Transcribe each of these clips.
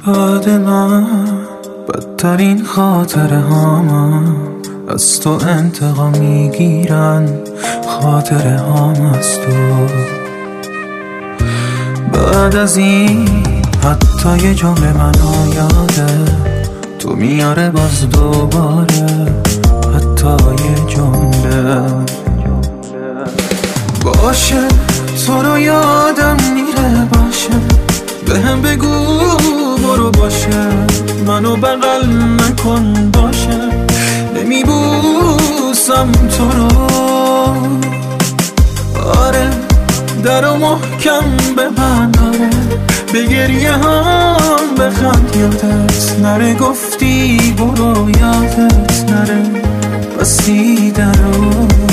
بعد من بدترین خاطره هام از تو انتقام میگیرن، خاطره هام از تو. بعد از این حتی یه جمله منو یاده تو میاره باز دوباره، حتی یه جمله باشه تو رو یادم میره، باشه بهم بگو برو، باشه منو بغل نکن، باشه نمیبوسم تو رو. آره درو محکم ببند، آره به گریه هم بخند، یادت نره گفتی برو، یادت نره بستی درو.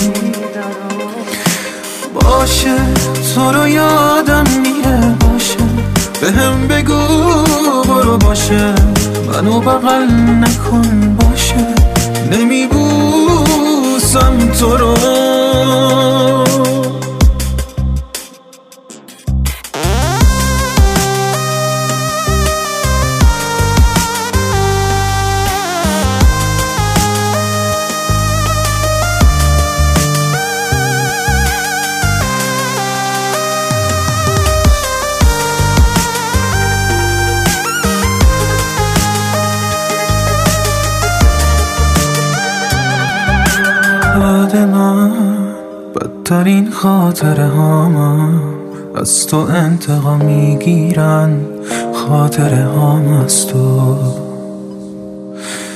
باشه تو رو یادم میره، باشه بهم بگو برو، باشه منو بغل نکن، باشه نمیبوسم تو رو. بعد من بدترین خاطره هام از تو انتقام میگیرن، خاطره هام از تو،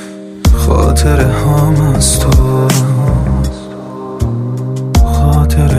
خاطره هام از تو، خاطره